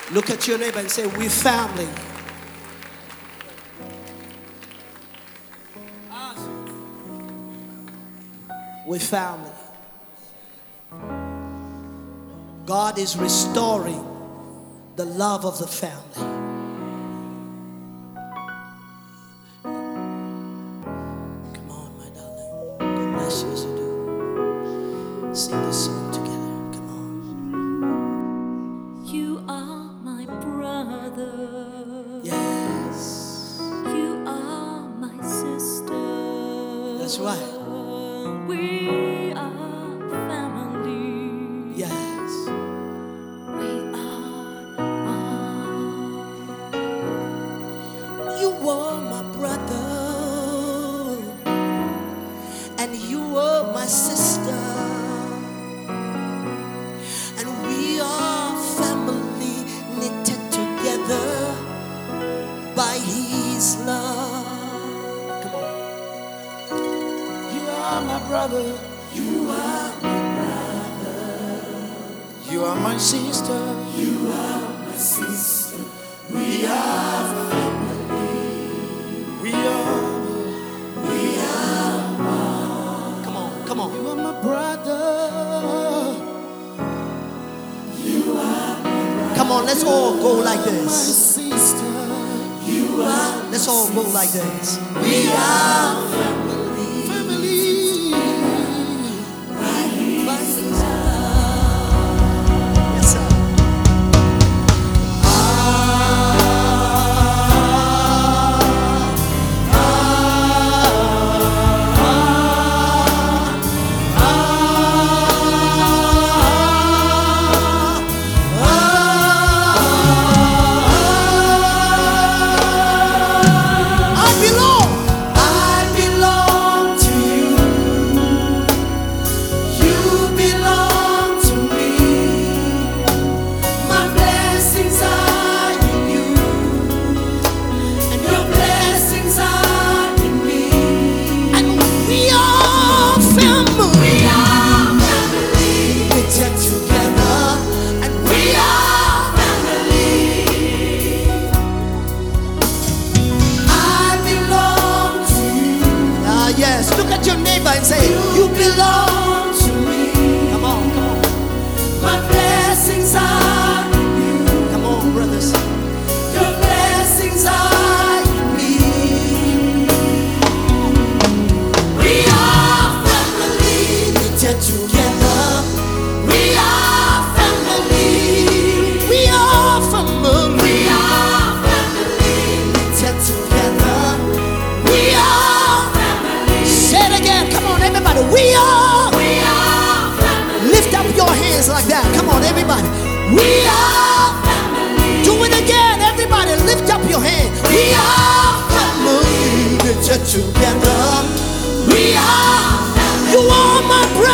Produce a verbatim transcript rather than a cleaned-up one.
Look at your neighbor and say, we family. We family. God is restoring the love of the family. Come on, my darling. God bless you as you do. Sing this song together. Come on. You are my brother. Yes. You are my sister. That's right. We are family. Yes. We are one. You are my brother, and you are my sister, and we are family knitted together by His love. Come on. You are my brother. You are my brother. You are my sister. You are my sister. We are family. We are. We are one. Come on, come on. You are my brother. You are my brother. Come on, let's all go like this. My sister. You are. Let's all go like this. We are family. Family. Right here. Yes, sir. Yes, look at your neighbor and say, you belong to me. Come on, come on. My blessings are in you. Come on, brothers. Your blessings are in me. We are family knitted together. We are family. We are family. We are family knitted together. We are. Say it again, come on everybody. We are, we are family. Lift up your hands like that. Come on everybody. We are family. Do it again, everybody. Lift up your hand. We are family. Knitted together. We are family. You are my brother.